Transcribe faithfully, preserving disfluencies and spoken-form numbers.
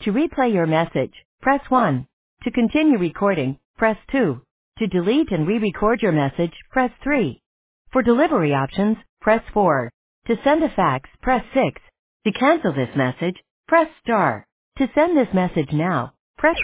To replay your message, press one. To continue recording, press two. To delete and re-record your message, press three. For delivery options, press four. To send a fax, press six. To cancel this message, press star. To send this message now,